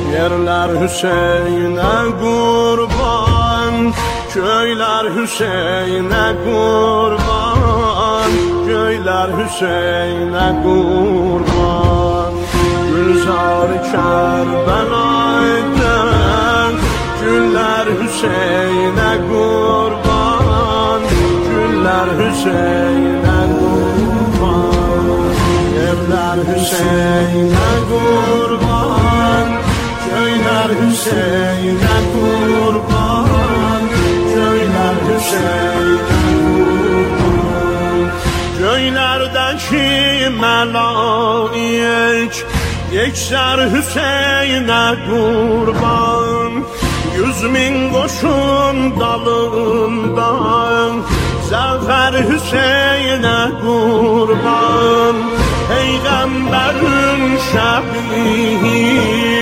Yerler Hüseyin'e kurban, köyler Hüseyin'e kurban, köyler Hüseyin'e kurban. Gülzar-ı Kerbela'dan güller Hüseyin'e kurban, güller Hüseyin'e kurban. Yerler Hüseyin'e kurban, köyler Hüseyin'e kurban, köyler Hüseyin'e kurban. Göylerdeki melaik geçer Hüseyin'e kurban. 100.000 koşun dalından zafer Hüseyin'e kurban. Peygamberin şefi'i